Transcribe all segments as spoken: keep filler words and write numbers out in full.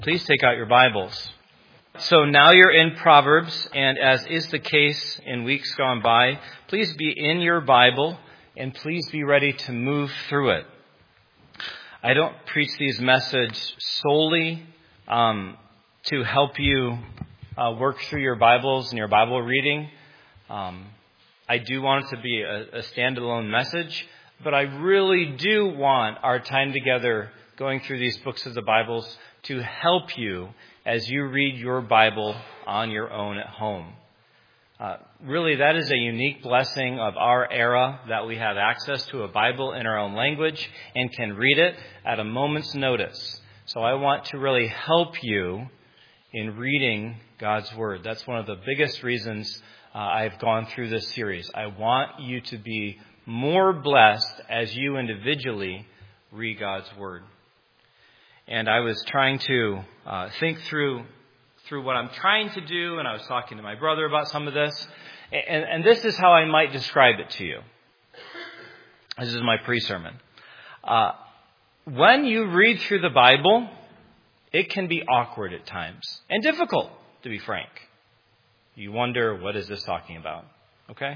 Please take out your Bibles. So now you're in Proverbs, and as is the case in weeks gone by, please be in your Bible, and please be ready to move through it. I don't preach these messages solely um, to help you uh, work through your Bibles and your Bible reading. Um, I do want it to be a, a standalone message, but I really do want our time together going through these books of the Bibles to help you as you read your Bible on your own at home. Uh, really, that is a unique blessing of our era, that we have access to a Bible in our own language and can read it at a moment's notice. So I want to really help you in reading God's Word. That's one of the biggest reasons uh, I've gone through this series. I want you to be more blessed as you individually read God's Word. And I was trying to uh, think through through what I'm trying to do, and I was talking to my brother about some of this. And, and this is how I might describe it to you. This is my pre-sermon. Uh, when you read through the Bible, it can be awkward at times, and difficult, to be frank. You wonder, what is this talking about? Okay?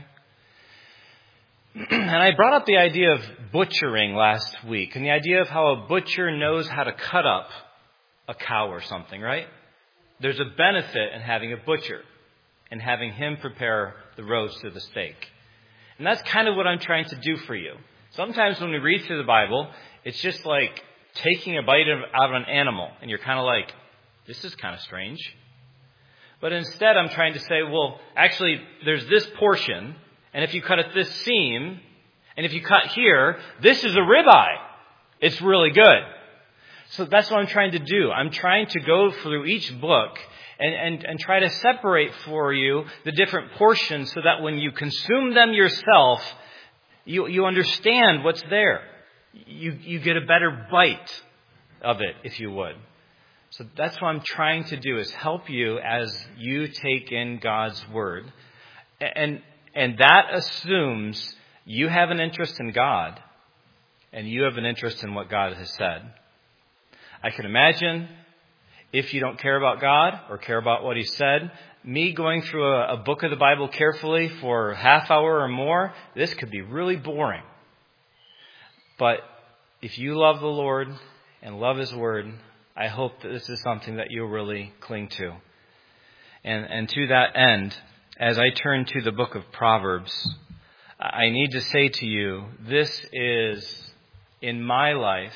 And I brought up the idea of butchering last week, and the idea of how a butcher knows how to cut up a cow or something, right? There's a benefit in having a butcher and having him prepare the roast to the steak. And that's kind of what I'm trying to do for you. Sometimes when we read through the Bible, it's just like taking a bite of, out of an animal, and you're kind of like, this is kind of strange. But instead, I'm trying to say, well, actually, there's this portion. And if you cut at this seam, and if you cut here, this is a ribeye. It's really good. So that's what I'm trying to do. I'm trying to go through each book and, and, and try to separate for you the different portions so that when you consume them yourself, you, you understand what's there. You, you get a better bite of it, if you would. So that's what I'm trying to do, is help you as you take in God's Word. And And that assumes you have an interest in God and you have an interest in what God has said. I can imagine, if you don't care about God or care about what He said, me going through a, a book of the Bible carefully for a half hour or more, this could be really boring. But if you love the Lord and love His Word, I hope that this is something that you'll really cling to. And, and to that end, as I turn to the book of Proverbs, I need to say to you, this is, in my life,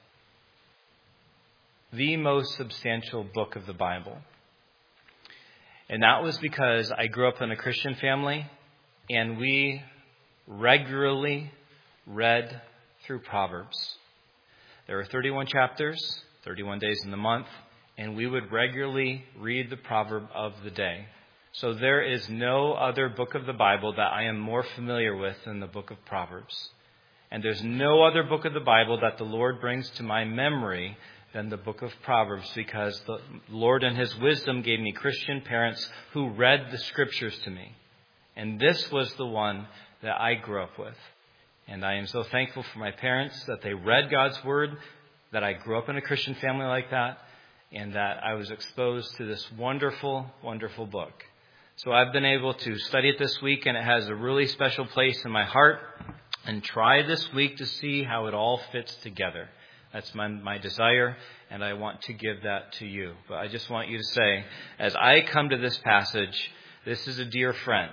the most substantial book of the Bible. And that was because I grew up in a Christian family, and we regularly read through Proverbs. There are thirty-one chapters, thirty-one days in the month, and we would regularly read the proverb of the day. So there is no other book of the Bible that I am more familiar with than the book of Proverbs. And there's no other book of the Bible that the Lord brings to my memory than the book of Proverbs, because the Lord in His wisdom gave me Christian parents who read the Scriptures to me. And this was the one that I grew up with. And I am so thankful for my parents that they read God's Word, that I grew up in a Christian family like that, and that I was exposed to this wonderful, wonderful book. So I've been able to study it this week, and it has a really special place in my heart, and try this week to see how it all fits together. That's my, my desire, and I want to give that to you. But I just want you to say, as I come to this passage, this is a dear friend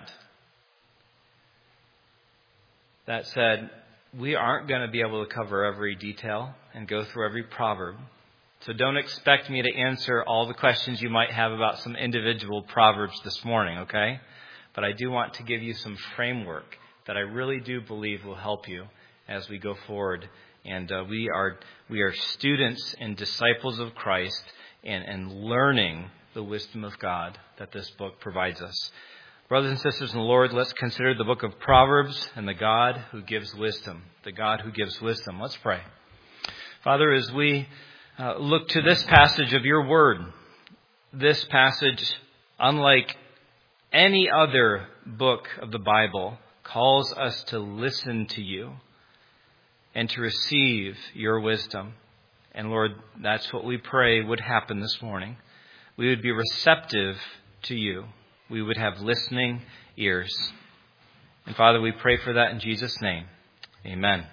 that said, we aren't going to be able to cover every detail and go through every proverb. So don't expect me to answer all the questions you might have about some individual proverbs this morning, okay? But I do want to give you some framework that I really do believe will help you as we go forward. And uh, we are we are students and disciples of Christ, and, and learning the wisdom of God that this book provides us. Brothers and sisters in the Lord, let's consider the book of Proverbs and the God who gives wisdom. The God who gives wisdom. Let's pray. Father, as we Uh, look to this passage of your word. This passage, unlike any other book of the Bible, calls us to listen to you and to receive your wisdom. And Lord, that's what we pray would happen this morning. We would be receptive to you. We would have listening ears. And Father, we pray for that in Jesus' name. Amen.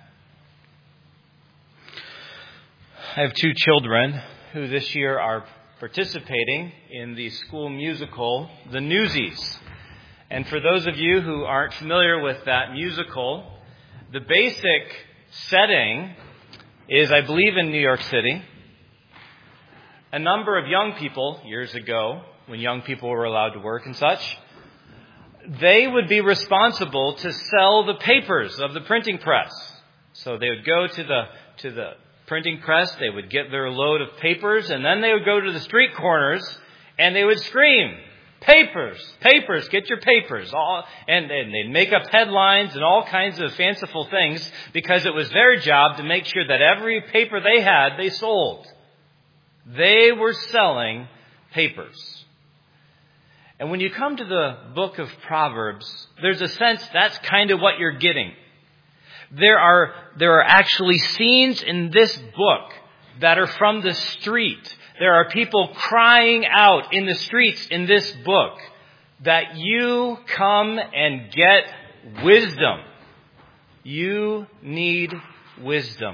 I have two children who this year are participating in the school musical, The Newsies. And for those of you who aren't familiar with that musical, the basic setting is, I believe, in New York City. A number of young people, years ago, when young people were allowed to work and such, they would be responsible to sell the papers of the printing press. So they would go to the to the printing press, they would get their load of papers, and then they would go to the street corners and they would scream, "Papers, papers, get your papers." All, and, and they'd make up headlines and all kinds of fanciful things because it was their job to make sure that every paper they had, they sold. They were selling papers. And when you come to the book of Proverbs, there's a sense that's kind of what you're getting. There are, there are actually scenes in this book that are from the street. There are people crying out in the streets in this book that you come and get wisdom. You need wisdom.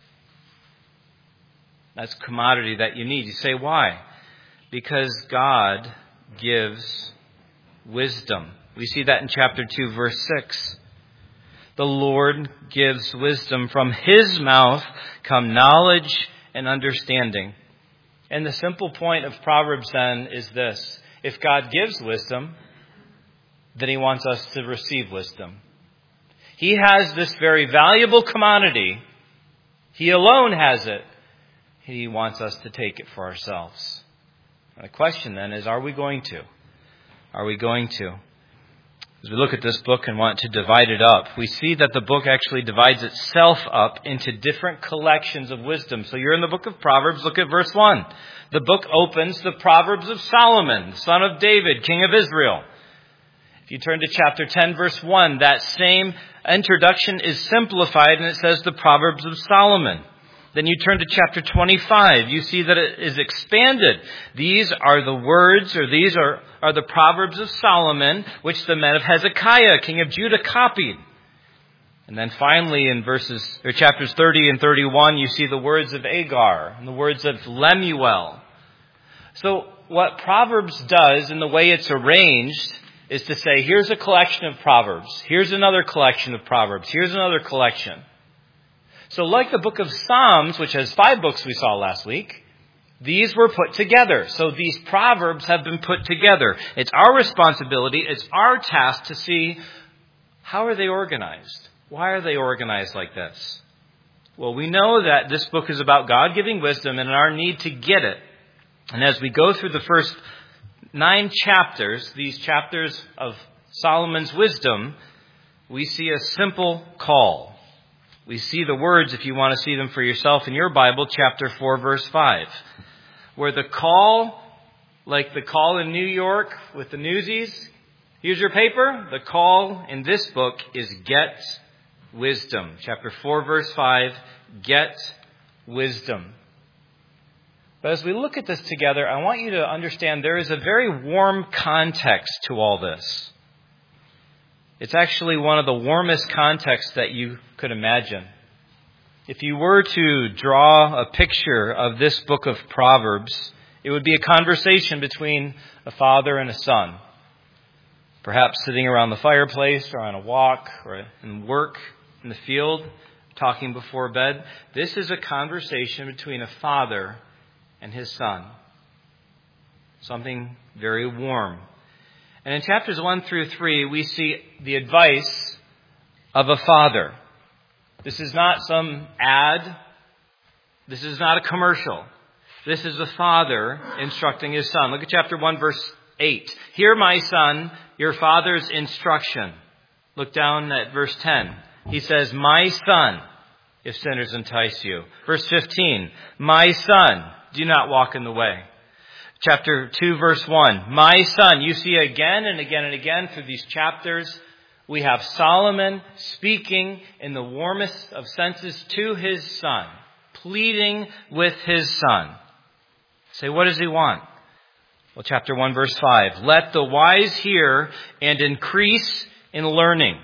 That's a commodity that you need. You say, why? Because God gives wisdom. We see that in chapter two, verse six. The Lord gives wisdom. From His mouth come knowledge and understanding. And the simple point of Proverbs then is this. If God gives wisdom, then He wants us to receive wisdom. He has this very valuable commodity. He alone has it. He wants us to take it for ourselves. And the question then is, are we going to? Are we going to? As we look at this book and want to divide it up, we see that the book actually divides itself up into different collections of wisdom. So you're in the book of Proverbs. Look at verse one. The book opens the Proverbs of Solomon, son of David, king of Israel. If you turn to chapter ten, verse one, that same introduction is simplified and it says the Proverbs of Solomon. Then you turn to chapter twenty-five. You see that it is expanded. These are the words, or these are, are the Proverbs of Solomon, which the men of Hezekiah, king of Judah, copied. And then finally in verses, or chapters thirty and thirty-one, you see the words of Agar and the words of Lemuel. So what Proverbs does in the way it's arranged is to say, here's a collection of Proverbs. Here's another collection of Proverbs. Here's another collection. So like the book of Psalms, which has five books we saw last week, these were put together. So these Proverbs have been put together. It's our responsibility, it's our task to see how are they organized? Why are they organized like this? Well, we know that this book is about God giving wisdom and our need to get it. And as we go through the first nine chapters, these chapters of Solomon's wisdom, we see a simple call. We see the words, if you want to see them for yourself in your Bible, chapter four, verse five, where the call, like the call in New York with the Newsies, here's your paper. The call in this book is get wisdom. Chapter four, verse five, get wisdom. But as we look at this together, I want you to understand there is a very warm context to all this. It's actually one of the warmest contexts that you could imagine. If you were to draw a picture of this book of Proverbs, it would be a conversation between a father and a son. Perhaps sitting around the fireplace or on a walk or in work in the field, talking before bed. This is a conversation between a father and his son. Something very warm. And in chapters one through three, we see the advice of a father. This is not some ad. This is not a commercial. This is a father instructing his son. Look at chapter one, verse eight. Hear, my son, your father's instruction. Look down at verse ten. He says, my son, if sinners entice you. Verse fifteen, my son, do not walk in the way. Chapter two, verse one, my son. You see again and again and again through these chapters, we have Solomon speaking in the warmest of senses to his son, pleading with his Son. Say, what does he want? Well, chapter one, verse five. Let the wise hear and increase in learning.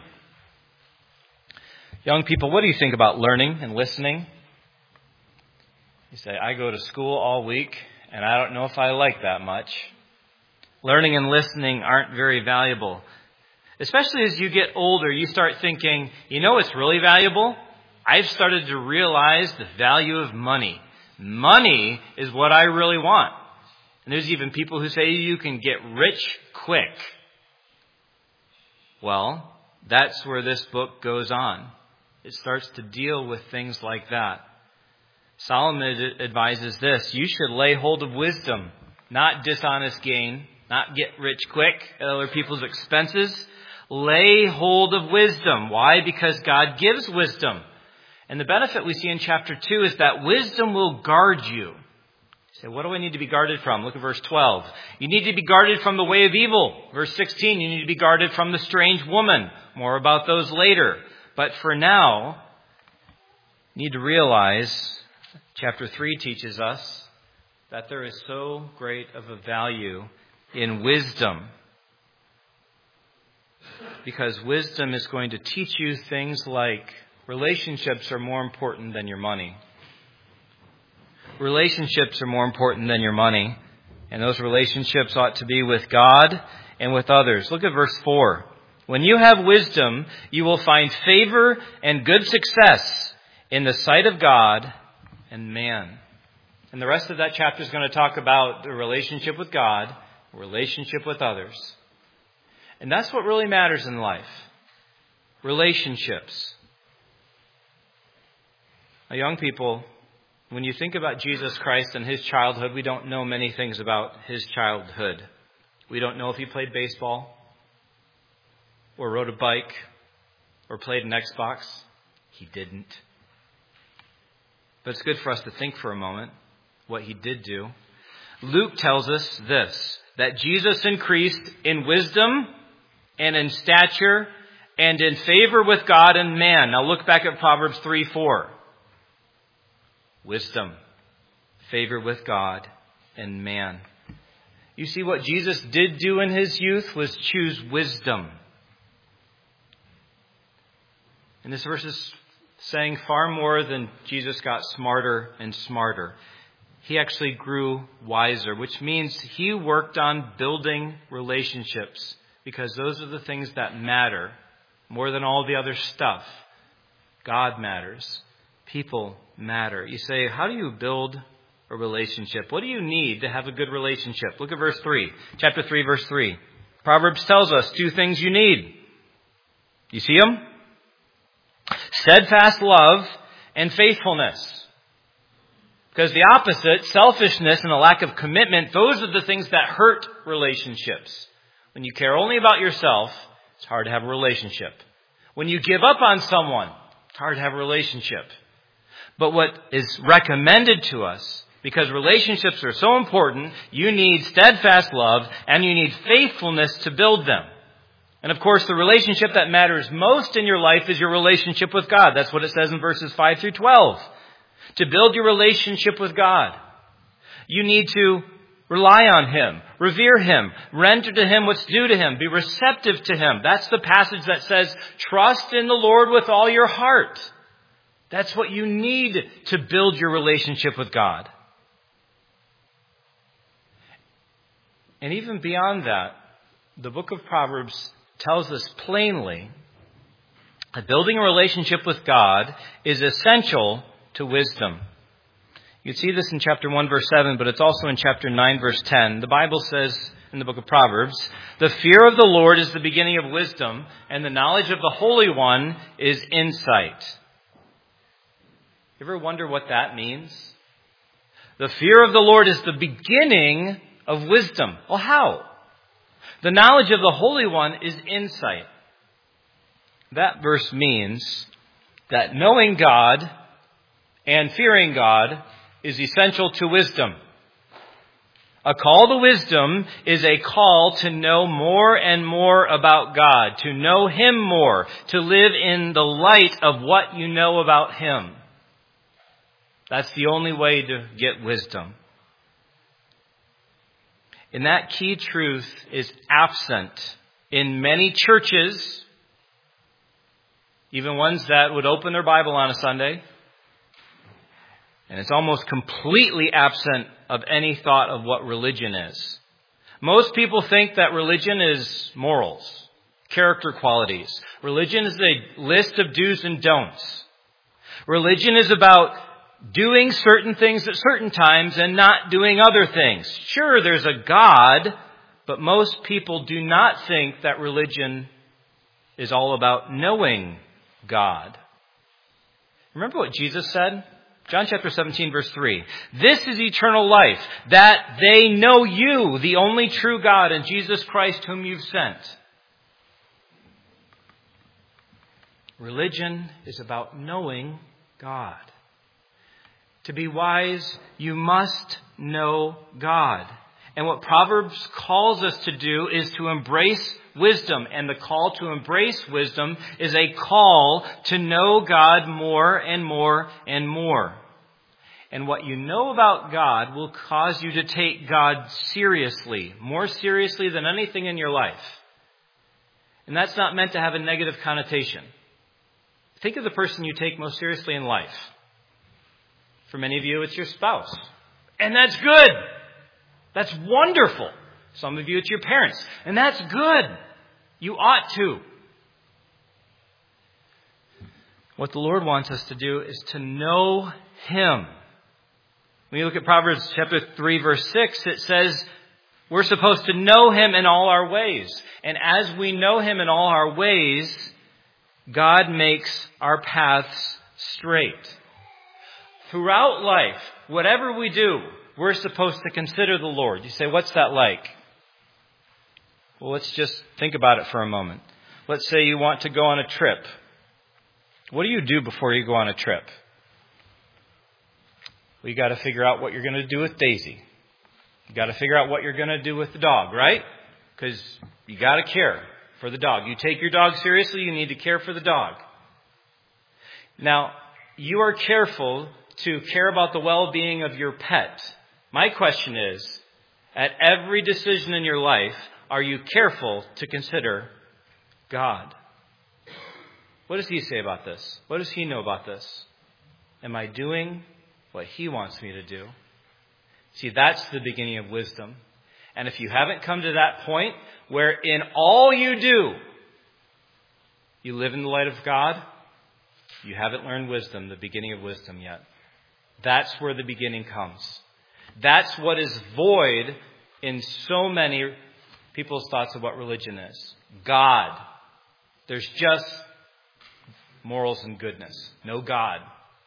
Young people, what do you think about learning and listening? You say, I go to school all week, and I don't know if I like that much. Learning and listening aren't very valuable. Especially as you get older, you start thinking, you know what's really valuable? I've started to realize the value of money. Money is what I really want. And there's even people who say you can get rich quick. Well, that's where this book goes on. It starts to deal with things like that. Solomon advises this: you should lay hold of wisdom, not dishonest gain, not get rich quick at other people's expenses. Lay hold of wisdom. Why? Because God gives wisdom. And the benefit we see in chapter two is that wisdom will guard you. You say, what do I need to be guarded from? Look at verse twelve. You need to be guarded from the way of evil. Verse sixteen, you need to be guarded from the strange woman. More about those later. But for now, you need to realize chapter three teaches us that there is so great of a value in wisdom. Because wisdom is going to teach you things like relationships are more important than your money. Relationships are more important than your money. And those relationships ought to be with God and with others. Look at verse four. When you have wisdom, you will find favor and good success in the sight of God and man. And the rest of that chapter is going to talk about the relationship with God, relationship with others. And that's what really matters in life. Relationships. Now, young people, when you think about Jesus Christ and his childhood, we don't know many things about his childhood. We don't know if he played baseball, or rode a bike, or played an Xbox. He didn't. But it's good for us to think for a moment what he did do. Luke tells us this, that Jesus increased in wisdom and in stature and in favor with God and man. Now look back at Proverbs three four. Wisdom, favor with God and man. You see, what Jesus did do in his youth was choose wisdom. And this verse is saying far more than Jesus got smarter and smarter. He actually grew wiser, which means he worked on building relationships, because those are the things that matter more than all the other stuff. God matters. People matter. You say, how do you build a relationship? What do you need to have a good relationship? Look at verse three. Chapter three, verse three. Proverbs tells us two things you need. You see them? Steadfast love and faithfulness. Because the opposite, selfishness and a lack of commitment, those are the things that hurt relationships. When you care only about yourself, it's hard to have a relationship. When you give up on someone, it's hard to have a relationship. But what is recommended to us, because relationships are so important, you need steadfast love and you need faithfulness to build them. And of course, the relationship that matters most in your life is your relationship with God. That's what it says in verses five through twelve. To build your relationship with God, you need to rely on him, revere him, render to him what's due to him, be receptive to him. That's the passage that says, trust in the Lord with all your heart. That's what you need to build your relationship with God. And even beyond that, the book of Proverbs tells us plainly that building a relationship with God is essential to wisdom. You see this in chapter one, verse seven, but it's also in chapter nine, verse ten. The Bible says in the book of Proverbs, the fear of the Lord is the beginning of wisdom, and the knowledge of the Holy One is insight. You ever wonder what that means? The fear of the Lord is the beginning of wisdom. Well, how? The knowledge of the Holy One is insight. That verse means that knowing God and fearing God is essential to wisdom. A call to wisdom is a call to know more and more about God, to know him more, to live in the light of what you know about him. That's the only way to get wisdom. And that key truth is absent in many churches, even ones that would open their Bible on a Sunday. And it's almost completely absent of any thought of what religion is. Most people think that religion is morals, character qualities. Religion is a list of do's and don'ts. Religion is about doing certain things at certain times and not doing other things. Sure, there's a God, but most people do not think that religion is all about knowing God. Remember what Jesus said? John chapter seventeen, verse three. This is eternal life, that they know you, the only true God, and Jesus Christ whom you've sent. Religion is about knowing God. To be wise, you must know God. And what Proverbs calls us to do is to embrace wisdom. And the call to embrace wisdom is a call to know God more and more and more. And what you know about God will cause you to take God seriously, more seriously than anything in your life. And that's not meant to have a negative connotation. Think of the person you take most seriously in life. For many of you, it's your spouse. And that's good. That's wonderful. Some of you, it's your parents. And that's good. You ought to. What the Lord wants us to do is to know Him. When you look at Proverbs chapter three, verse six, it says we're supposed to know Him in all our ways. And as we know Him in all our ways, God makes our paths straight. Throughout life, whatever we do, we're supposed to consider the Lord. You say, what's that like? Well, let's just think about it for a moment. Let's say you want to go on a trip. What do you do before you go on a trip? Well, you got to figure out what you're going to do with Daisy. You got to figure out what you're going to do with the dog, right? Because you got to care for the dog. You take your dog seriously, you need to care for the dog. Now, you are careful to care about the well-being of your pet. My question is, at every decision in your life, are you careful to consider God? What does He say about this? What does He know about this? Am I doing what He wants me to do? See, that's the beginning of wisdom. And if you haven't come to that point where in all you do, you live in the light of God, you haven't learned wisdom, the beginning of wisdom yet. That's where the beginning comes. That's what is void in so many people's thoughts of what religion is. God. There's just morals and goodness. No God.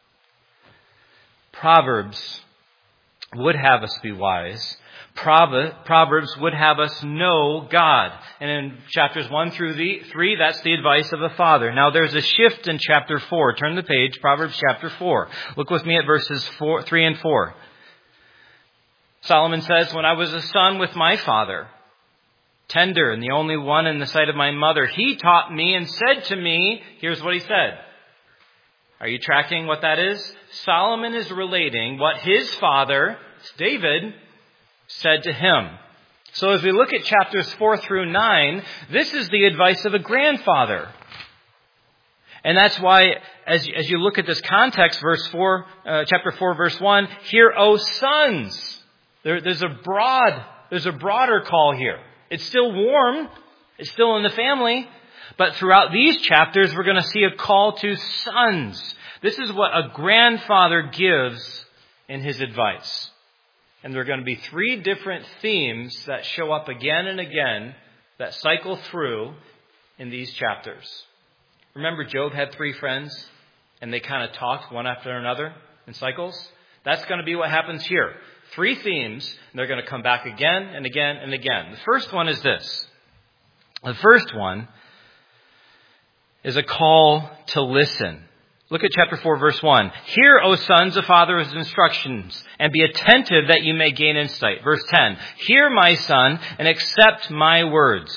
Proverbs would have us be wise. Proverbs would have us know God. And in chapters one through the three, that's the advice of a father. Now there's a shift in chapter four. Turn the page, Proverbs chapter four. Look with me at verses four, three and four. Solomon says, when I was a son with my father, tender and the only one in the sight of my mother, he taught me and said to me, here's what he said. Are you tracking what that is? Solomon is relating what his father, David, said to him. So as we look at chapters four through nine, this is the advice of a grandfather. And that's why, as, as you look at this context, verse four, uh, chapter four, verse one, hear, O sons. There, there's a broad, there's a broader call here. It's still warm. It's still in the family. But throughout these chapters, we're going to see a call to sons. This is what a grandfather gives in his advice. And there are going to be three different themes that show up again and again that cycle through in these chapters. Remember, Job had three friends and they kind of talked one after another in cycles? That's going to be what happens here. Three themes, and they're going to come back again and again and again. The first one is this. The first one is a call to listen. Look at chapter four, verse one. Hear, O sons, the father's instructions, and be attentive that you may gain insight. Verse ten. Hear, my son, and accept my words.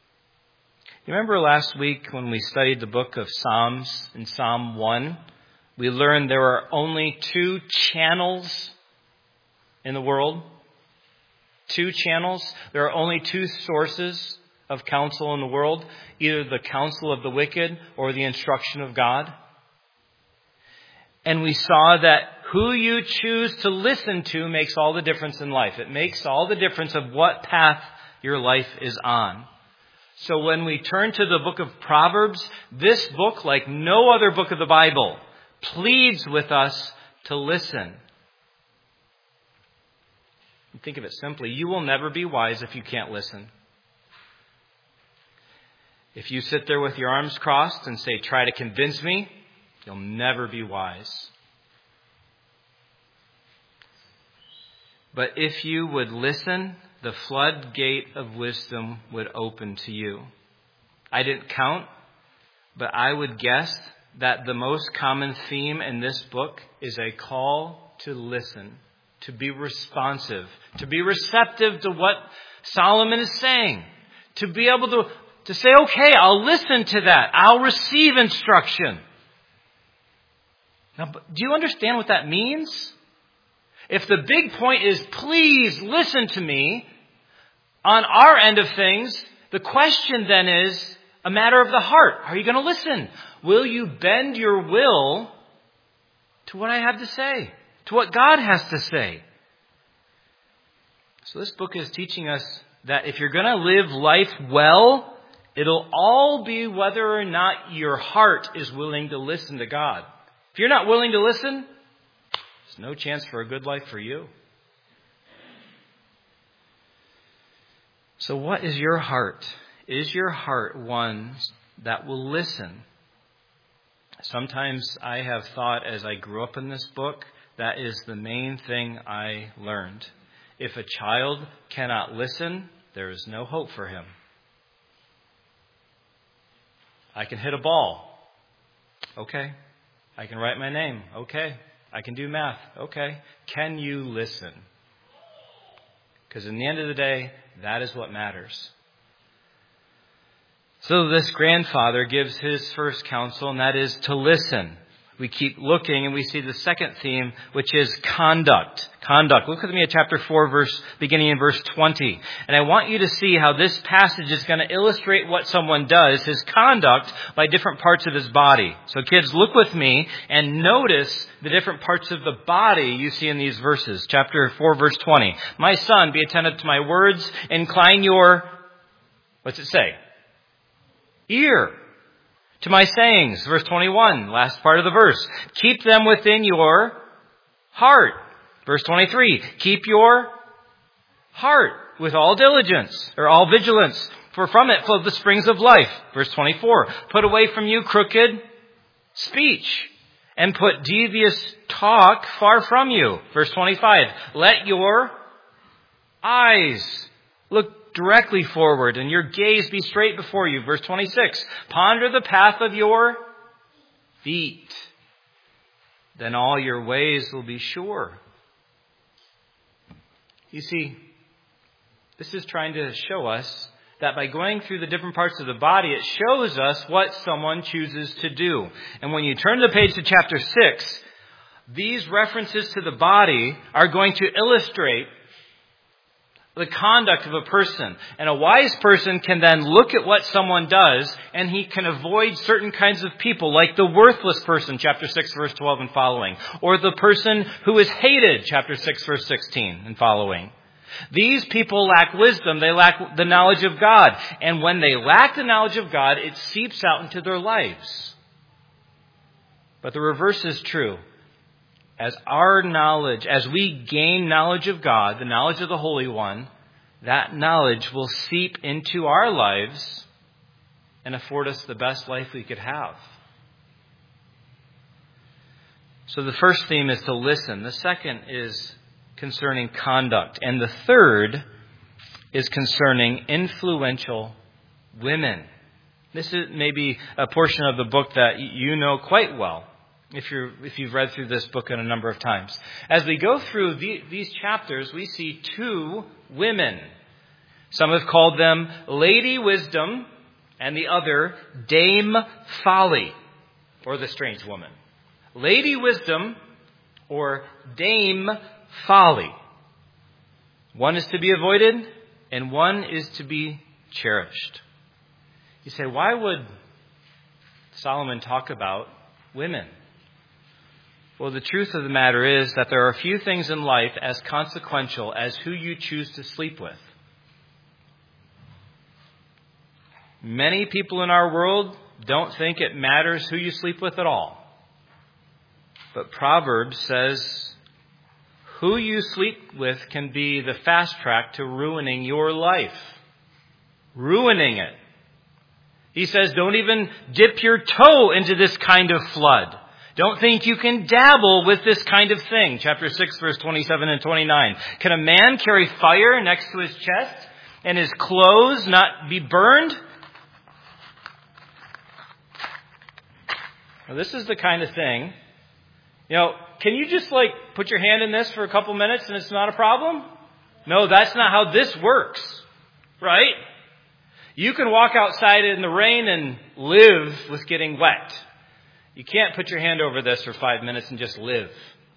You remember last week when we studied the book of Psalms in Psalm one? We learn there are only two channels in the world. Two channels. There are only two sources of counsel in the world. Either the counsel of the wicked or the instruction of God. And we saw that who you choose to listen to makes all the difference in life. It makes all the difference of what path your life is on. So when we turn to the book of Proverbs, this book, like no other book of the Bible, pleads with us to listen. Think of it simply. You will never be wise if you can't listen. If you sit there with your arms crossed and say, try to convince me, you'll never be wise. But if you would listen, the floodgate of wisdom would open to you. I didn't count, but I would guess that the most common theme in this book is a call to listen, to be responsive, to be receptive to what Solomon is saying, to be able to, to say, okay, I'll listen to that. I'll receive instruction. Now, do you understand what that means? If the big point is, please listen to me, on our end of things, the question then is a matter of the heart. Are you going to listen? Will you bend your will to what I have to say, to what God has to say? So this book is teaching us that if you're going to live life well, it'll all be whether or not your heart is willing to listen to God. If you're not willing to listen, there's no chance for a good life for you. So what is your heart? Is your heart one that will listen? Sometimes I have thought as I grew up in this book, that is the main thing I learned. If a child cannot listen, there is no hope for him. I can hit a ball. Okay. I can write my name. Okay. I can do math. Okay. Can you listen? Because in the end of the day, that is what matters. So this grandfather gives his first counsel, and that is to listen. We keep looking and we see the second theme, which is conduct. Conduct. Look with me at chapter four, verse beginning in verse twenty. And I want you to see how this passage is going to illustrate what someone does, his conduct, by different parts of his body. So kids, look with me and notice the different parts of the body you see in these verses. Chapter four, verse twenty. My son, be attentive to my words. Incline your, what's it say? Ear. To my sayings, verse twenty-one, last part of the verse. Keep them within your heart. Verse twenty-three, keep your heart with all diligence, or all vigilance, for from it flow the springs of life. Verse twenty-four, put away from you crooked speech, and put devious talk far from you. Verse twenty-five, let your eyes look directly forward, and your gaze be straight before you. Verse twenty-six, ponder the path of your feet. Then all your ways will be sure. You see, this is trying to show us that by going through the different parts of the body, it shows us what someone chooses to do. And when you turn the page to chapter six, these references to the body are going to illustrate the conduct of a person. And a wise person can then look at what someone does, and he can avoid certain kinds of people, like the worthless person, chapter six, verse twelve and following, or the person who is hated, chapter six, verse sixteen and following. These people lack wisdom. They lack the knowledge of God. And when they lack the knowledge of God, it seeps out into their lives. But the reverse is true. As our knowledge, as we gain knowledge of God, the knowledge of the Holy One, that knowledge will seep into our lives and afford us the best life we could have. So the first theme is to listen. The second is concerning conduct. And the third is concerning influential women. This is maybe a portion of the book that you know quite well, if you're if you've read through this book in a number of times. As we go through the, these chapters, we see two women. Some have called them Lady Wisdom and the other Dame Folly, or the strange woman. Lady Wisdom or Dame Folly. One is to be avoided and one is to be cherished. You say, why would Solomon talk about women? Well, the truth of the matter is that there are few things in life as consequential as who you choose to sleep with. Many people in our world don't think it matters who you sleep with at all. But Proverbs says who you sleep with can be the fast track to ruining your life. Ruining it. He says, don't even dip your toe into this kind of flood. Don't think you can dabble with this kind of thing. Chapter six, verse twenty-seven and twenty-nine. Can a man carry fire next to his chest and his clothes not be burned? Now, this is the kind of thing, you know, can you just like put your hand in this for a couple minutes and it's not a problem? No, that's not how this works, right? You can walk outside in the rain and live with getting wet. You can't put your hand over this for five minutes and just live.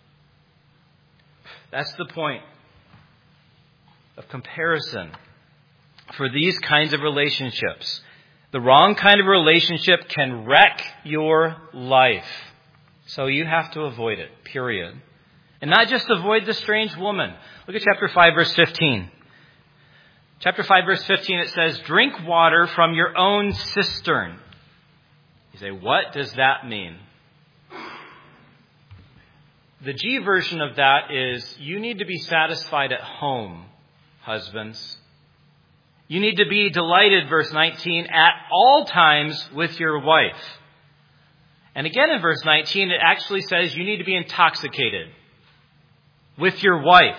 That's the point of comparison for these kinds of relationships. The wrong kind of relationship can wreck your life. So you have to avoid it, period. And not just avoid the strange woman. Look at chapter five, verse fifteen. Chapter five, verse fifteen, it says, drink water from your own cistern. You say, what does that mean? The G version of that is, you need to be satisfied at home, husbands. You need to be delighted, verse nineteen, at all times with your wife. And again in verse nineteen, it actually says you need to be intoxicated with your wife.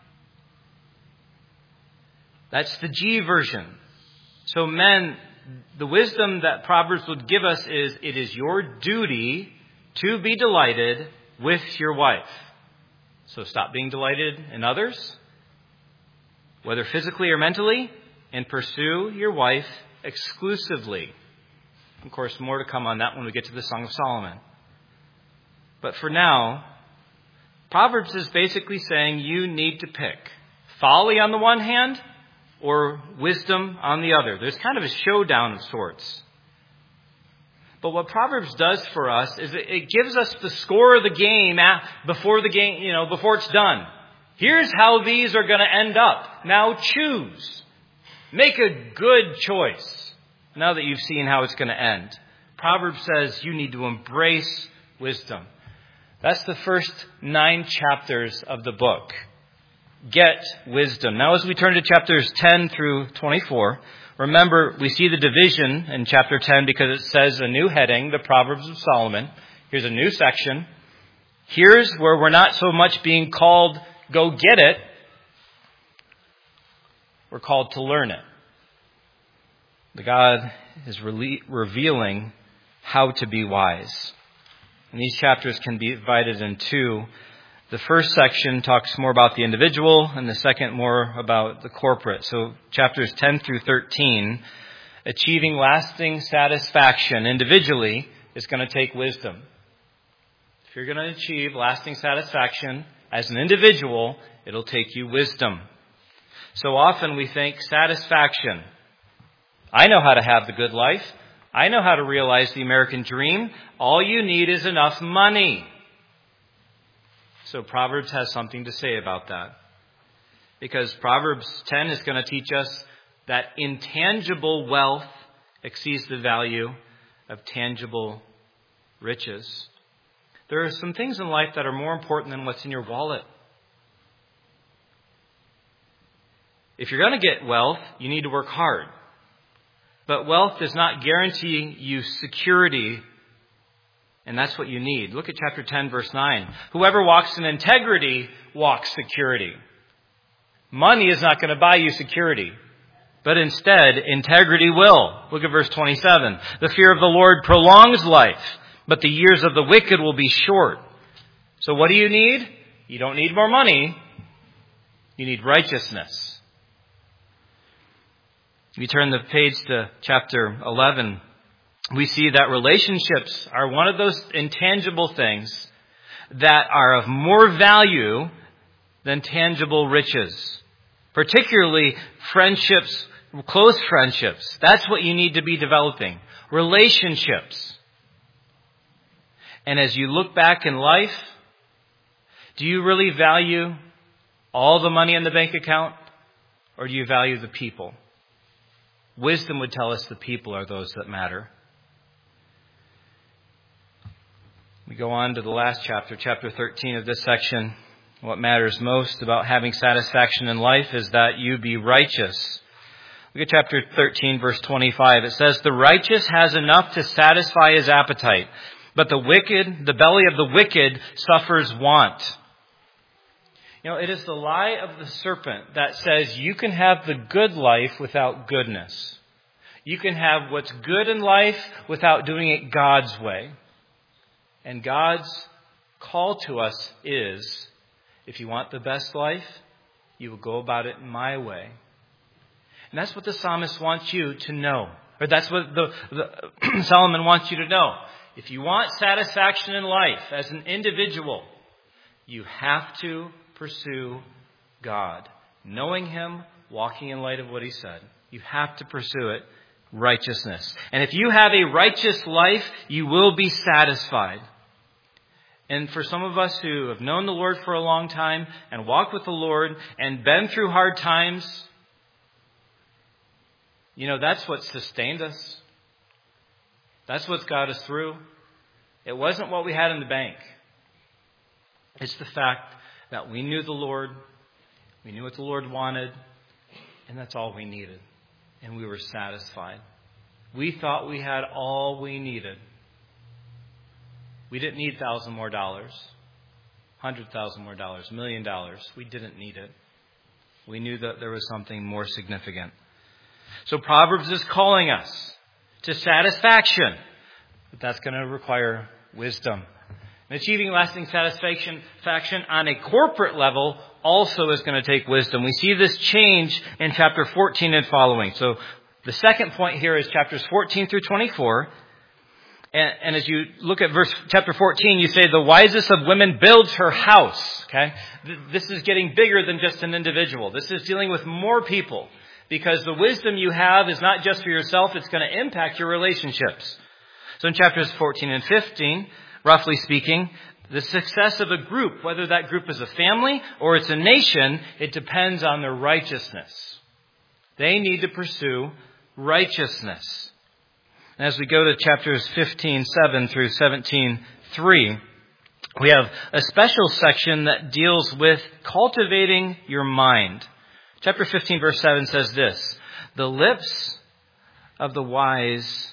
That's the G version. So men, the wisdom that Proverbs would give us is, it is your duty to be delighted with your wife. So stop being delighted in others, whether physically or mentally, and pursue your wife exclusively. Of course, more to come on that when we get to the Song of Solomon. But for now, Proverbs is basically saying you need to pick folly on the one hand or wisdom on the other. There's kind of a showdown of sorts. But what Proverbs does for us is it gives us the score of the game before the game, you know, before it's done. Here's how these are going to end up. Now choose. Make a good choice now that you've seen how it's going to end. Proverbs says you need to embrace wisdom. That's the first nine chapters of the book. Get wisdom. Now as we turn to chapters ten through twenty-four, remember we see the division in chapter ten because it says a new heading, the Proverbs of Solomon. Here's a new section. Here's where we're not so much being called, go get it. We're called to learn it. The God is rele- revealing how to be wise. And these chapters can be divided in two. The first section talks more about the individual, and the second more about the corporate. So chapters ten through thirteen, achieving lasting satisfaction individually is going to take wisdom. If you're going to achieve lasting satisfaction as an individual, it'll take you wisdom. So often we think satisfaction. I know how to have the good life. I know how to realize the American dream. All you need is enough money. So Proverbs has something to say about that. Because Proverbs ten is going to teach us that intangible wealth exceeds the value of tangible riches. There are some things in life that are more important than what's in your wallet. If you're going to get wealth, you need to work hard. But wealth does not guarantee you security, and that's what you need. Look at chapter ten, verse nine. Whoever walks in integrity walks security. Money is not going to buy you security, but instead, integrity will. Look at verse twenty-seven. The fear of the Lord prolongs life, but the years of the wicked will be short. So what do you need? You don't need more money. You need righteousness. If you turn the page to chapter eleven, we see that relationships are one of those intangible things that are of more value than tangible riches. Particularly friendships, close friendships. That's what you need to be developing. Relationships. And as you look back in life, do you really value all the money in the bank account? Or do you value the people? Wisdom would tell us the people are those that matter. We go on to the last chapter, chapter thirteen of this section. What matters most about having satisfaction in life is that you be righteous. Look at chapter thirteen, verse twenty-five. It says, "The righteous has enough to satisfy his appetite, but the wicked, the belly of the wicked suffers want." You know, it is the lie of the serpent that says you can have the good life without goodness. You can have what's good in life without doing it God's way. And God's call to us is, if you want the best life, you will go about it my way. And that's what the psalmist wants you to know. Or that's what the, the Solomon wants you to know. If you want satisfaction in life as an individual, you have to pursue God. Knowing Him, walking in light of what He said. You have to pursue it. Righteousness. And if you have a righteous life, you will be satisfied. And for some of us who have known the Lord for a long time and walked with the Lord and been through hard times, you know, that's what sustained us. That's what's got us through. It wasn't what we had in the bank. It's the fact that we knew the Lord, we knew what the Lord wanted, and that's all we needed. And we were satisfied. We thought we had all we needed. We didn't need a thousand more dollars, hundred thousand more dollars, a million dollars. We didn't need it. We knew that there was something more significant. So Proverbs is calling us to satisfaction, but that's going to require wisdom. And achieving lasting satisfaction faction on a corporate level also is going to take wisdom. We see this change in chapter fourteen and following. So the second point here is chapters fourteen through twenty-four. And, and as you look at verse chapter fourteen, you say the wisest of women builds her house. Okay, this is getting bigger than just an individual. This is dealing with more people, because the wisdom you have is not just for yourself; it's going to impact your relationships. So in chapters fourteen and fifteen, roughly speaking, the success of a group, whether that group is a family or it's a nation, it depends on their righteousness. They need to pursue righteousness. And as we go to chapters fifteen seven through seventeen three, we have a special section that deals with cultivating your mind. Chapter fifteen verse seven says this: "The lips of the wise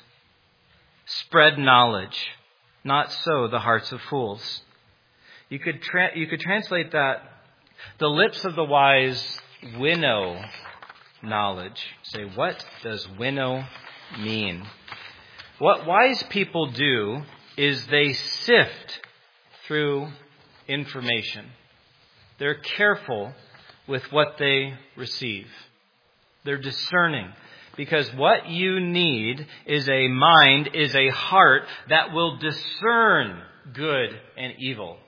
spread knowledge, not so the hearts of fools." You could tra- you could translate that, the lips of the wise winnow knowledge. Say, what does winnow mean? What wise people do is they sift through information. They're careful with what they receive. They're discerning. Because what you need is a mind, is a heart that will discern good and evil.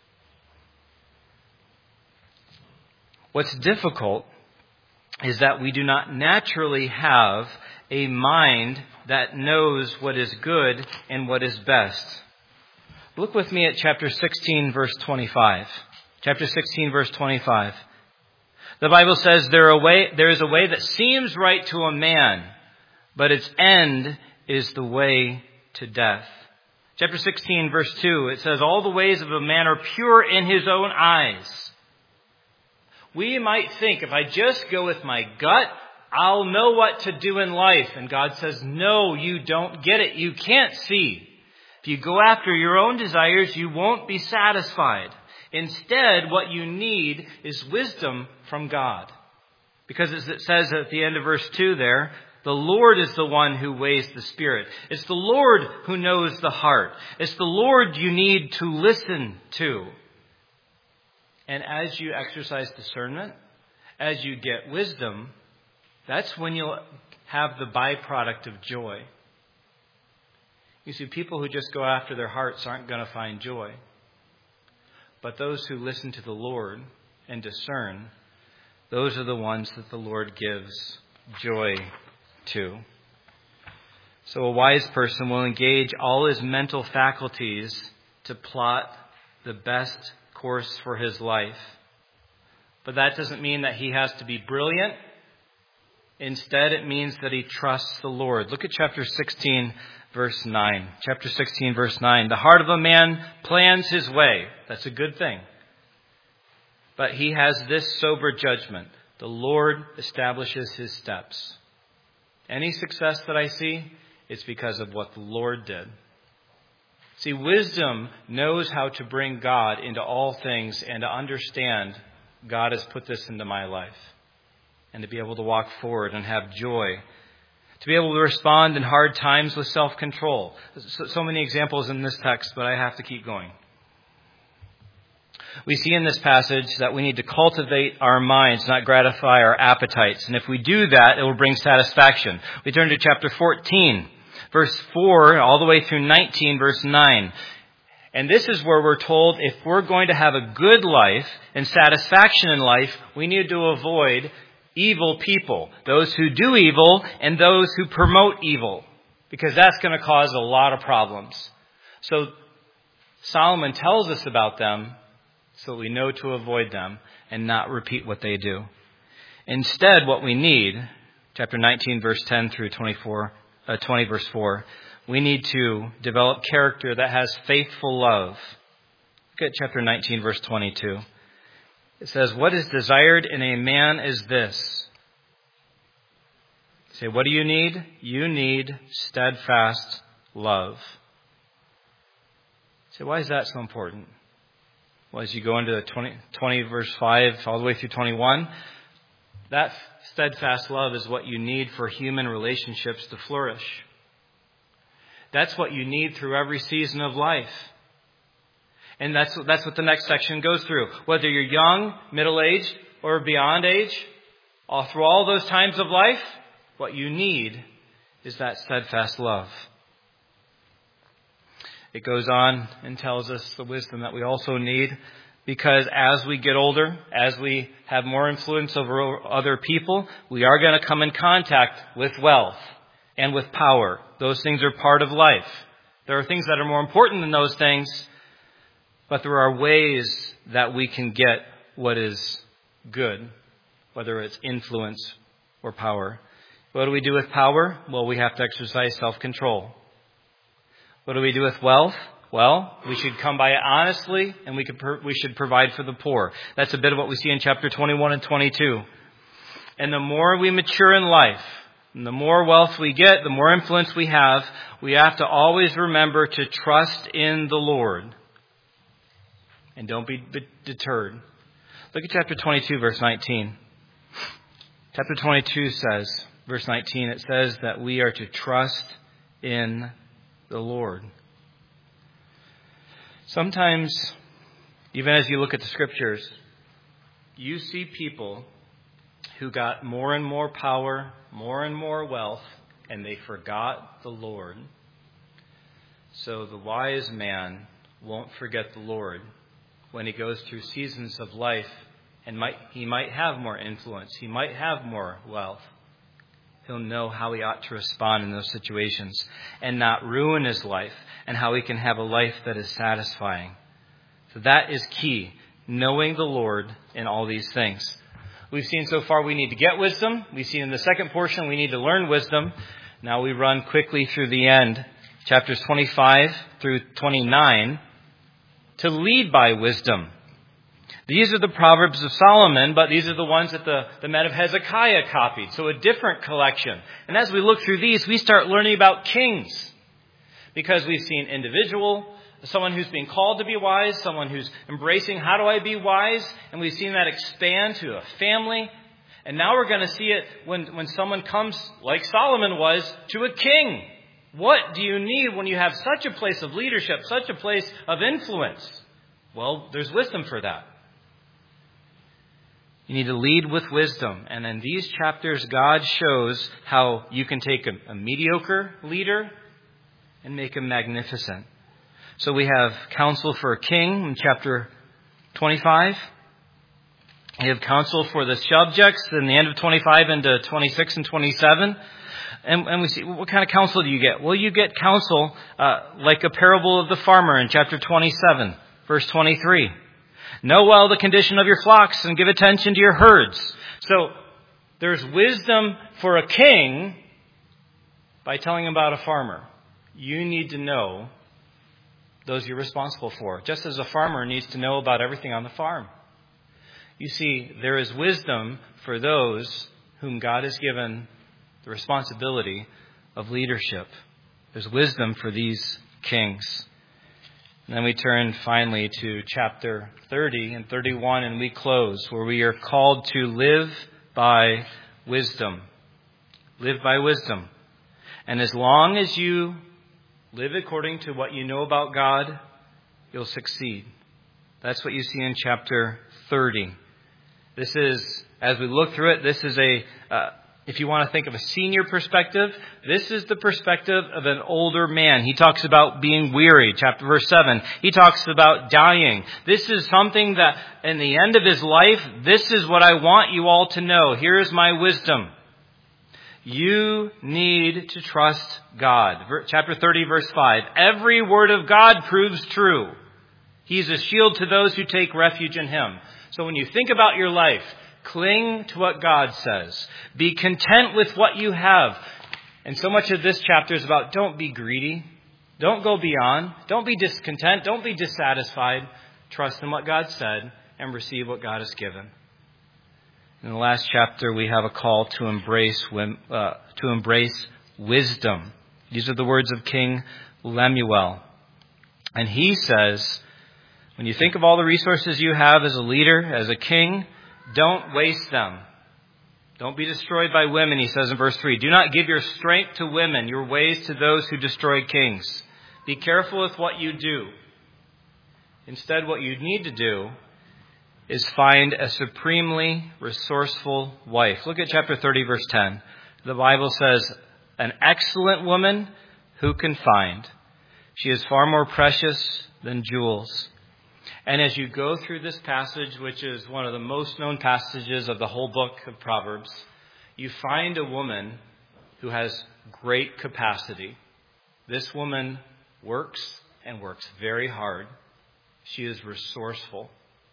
What's difficult is that we do not naturally have a mind that knows what is good and what is best. Look with me at chapter sixteen, verse twenty-five. Chapter sixteen, verse twenty-five. The Bible says there, a way, there is a way that seems right to a man, but its end is the way to death. Chapter sixteen, verse two, it says, all the ways of a man are pure in his own eyes. We might think, if I just go with my gut, I'll know what to do in life. And God says, no, you don't get it. You can't see. If you go after your own desires, you won't be satisfied. Instead, what you need is wisdom from God. Because as it says at the end of verse two there, the Lord is the one who weighs the spirit. It's the Lord who knows the heart. It's the Lord you need to listen to. And as you exercise discernment, as you get wisdom, that's when you'll have the byproduct of joy. You see, people who just go after their hearts aren't going to find joy. But those who listen to the Lord and discern, those are the ones that the Lord gives joy to. So a wise person will engage all his mental faculties to plot the best course for his life. But that doesn't mean that he has to be brilliant. Instead, it means that he trusts the Lord. Look at chapter sixteen, verse nine. Chapter sixteen, verse nine. The heart of a man plans his way. That's a good thing. But he has this sober judgment. The Lord establishes his steps. Any success that I see, it's because of what the Lord did. See, wisdom knows how to bring God into all things and to understand God has put this into my life. And to be able to walk forward and have joy. To be able to respond in hard times with self-control. So, so many examples in this text, but I have to keep going. We see in this passage that we need to cultivate our minds, not gratify our appetites. And if we do that, it will bring satisfaction. We turn to chapter fourteen, verse four, all the way through nineteen, verse nine. And this is where we're told if we're going to have a good life and satisfaction in life, we need to avoid evil people, those who do evil and those who promote evil, because that's going to cause a lot of problems. So Solomon tells us about them so we know to avoid them and not repeat what they do. Instead, what we need, chapter nineteen, verse ten through twenty-four, uh, twenty, verse four, we need to develop character that has faithful love. Look at chapter nineteen, verse twenty-two. It says, what is desired in a man is this. Say, what do you need? You need steadfast love. Say, why is that so important? Well, as you go into twenty, twenty verse five all the way through twenty-one, that steadfast love is what you need for human relationships to flourish. That's what you need through every season of life. And that's, that's what the next section goes through. Whether you're young, middle-aged, or beyond age, all through all those times of life, what you need is that steadfast love. It goes on and tells us the wisdom that we also need, because as we get older, as we have more influence over other people, we are going to come in contact with wealth and with power. Those things are part of life. There are things that are more important than those things, but there are ways that we can get what is good, whether it's influence or power. What do we do with power? Well, we have to exercise self-control. What do we do with wealth? Well, we should come by it honestly, and we could we should provide for the poor. That's a bit of what we see in chapter twenty-one and twenty-two. And the more we mature in life, and the more wealth we get, the more influence we have, we have to always remember to trust in the Lord. And don't be deterred. Look at chapter twenty-two, verse nineteen. Chapter twenty-two says, verse nineteen, it says that we are to trust in the Lord. Sometimes, even as you look at the scriptures, you see people who got more and more power, more and more wealth, and they forgot the Lord. So the wise man won't forget the Lord when he goes through seasons of life, and might he might have more influence, he might have more wealth. He'll know how he ought to respond in those situations and not ruin his life, and how he can have a life that is satisfying. So that is key, knowing the Lord in all these things. We've seen so far we need to get wisdom. We've seen in the second portion we need to learn wisdom. Now we run quickly through the end, chapters twenty-five through twenty-nine, to lead by wisdom. These are the Proverbs of Solomon, but these are the ones that the, the men of Hezekiah copied. So a different collection. And as we look through these, we start learning about kings. Because we've seen individual, someone who's being called to be wise, someone who's embracing how do I be wise, and we've seen that expand to a family. And now we're going to see it when, when someone comes, like Solomon was, to a king. What do you need when you have such a place of leadership, such a place of influence? Well, there's wisdom for that. You need to lead with wisdom. And in these chapters, God shows how you can take a, a mediocre leader and make him magnificent. So we have counsel for a king in chapter twenty-five. We have counsel for the subjects in the end of twenty-five into twenty-six and twenty-seven. And, and we see, what kind of counsel do you get? Well, you get counsel uh, like a parable of the farmer in chapter twenty-seven, verse twenty-three. Know well the condition of your flocks and give attention to your herds. So there's wisdom for a king by telling about a farmer. You need to know those you're responsible for, just as a farmer needs to know about everything on the farm. You see, there is wisdom for those whom God has given the responsibility of leadership. There's wisdom for these kings. And then we turn finally to chapter thirty and thirty-one, and we close, where we are called to live by wisdom. Live by wisdom. And as long as you live according to what you know about God, you'll succeed. That's what you see in chapter thirty. This is, as we look through it, this is a, uh, if you want to think of a senior perspective, this is the perspective of an older man. He talks about being weary, chapter verse seven. He talks about dying. This is something that in the end of his life, this is what I want you all to know. Here is my wisdom. You need to trust God. Chapter thirty, verse five. Every word of God proves true. He's a shield to those who take refuge in him. So when you think about your life, cling to what God says. Be content with what you have. And so much of this chapter is about don't be greedy. Don't go beyond. Don't be discontent. Don't be dissatisfied. Trust in what God said and receive what God has given. In the last chapter, we have a call to embrace uh, to embrace wisdom. These are the words of King Lemuel. And he says, when you think of all the resources you have as a leader, as a king, don't waste them. Don't be destroyed by women, he says in verse three. Do not give your strength to women, your ways to those who destroy kings. Be careful with what you do. Instead, what you need to do is find a supremely resourceful wife. Look at chapter thirty, verse ten. The Bible says, an excellent woman who can find. She is far more precious than jewels. And as you go through this passage, which is one of the most known passages of the whole book of Proverbs, you find a woman who has great capacity. This woman works and works very hard. She is resourceful.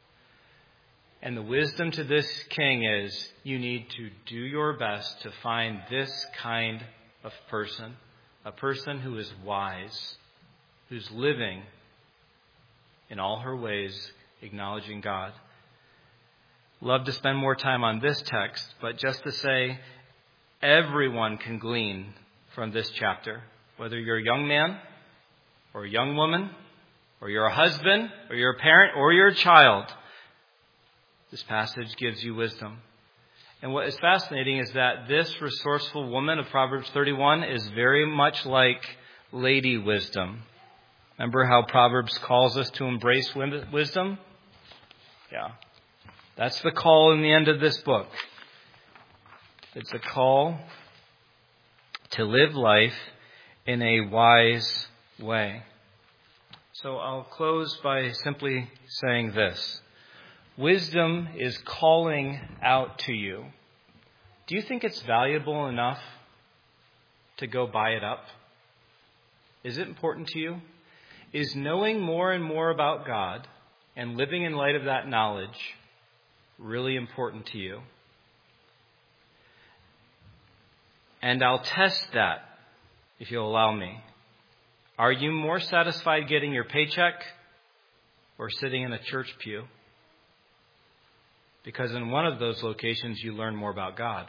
And the wisdom to this king is you need to do your best to find this kind of person, a person who is wise, who's living in all her ways, acknowledging God. Love to spend more time on this text, but just to say, everyone can glean from this chapter. Whether you're a young man or a young woman, or you're a husband, or you're a parent, or you're a child, this passage gives you wisdom. And what is fascinating is that this resourceful woman of Proverbs thirty-one is very much like Lady Wisdom. Remember how Proverbs calls us to embrace wisdom? Yeah. That's the call in the end of this book. It's a call to live life in a wise way. So I'll close by simply saying this. Wisdom is calling out to you. Do you think it's valuable enough to go buy it up? Is it important to you? Is knowing more and more about God and living in light of that knowledge really important to you? And I'll test that, if you'll allow me. Are you more satisfied getting your paycheck or sitting in a church pew? Because in one of those locations, you learn more about God.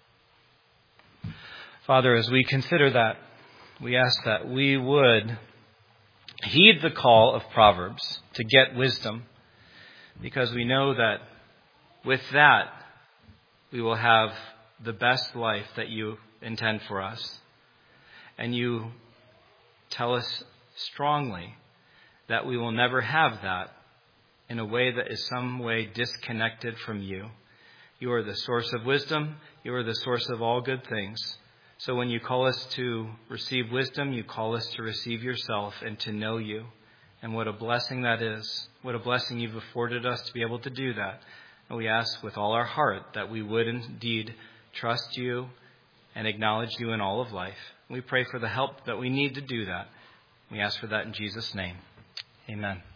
Father, as we consider that, we ask that we would heed the call of Proverbs to get wisdom, because we know that with that, we will have the best life that you intend for us. And you tell us strongly that we will never have that in a way that is some way disconnected from you. You are the source of wisdom. You are the source of all good things. So when you call us to receive wisdom, you call us to receive yourself and to know you. And what a blessing that is. What a blessing you've afforded us to be able to do that. And we ask with all our heart that we would indeed trust you and acknowledge you in all of life. We pray for the help that we need to do that. We ask for that in Jesus' name. Amen.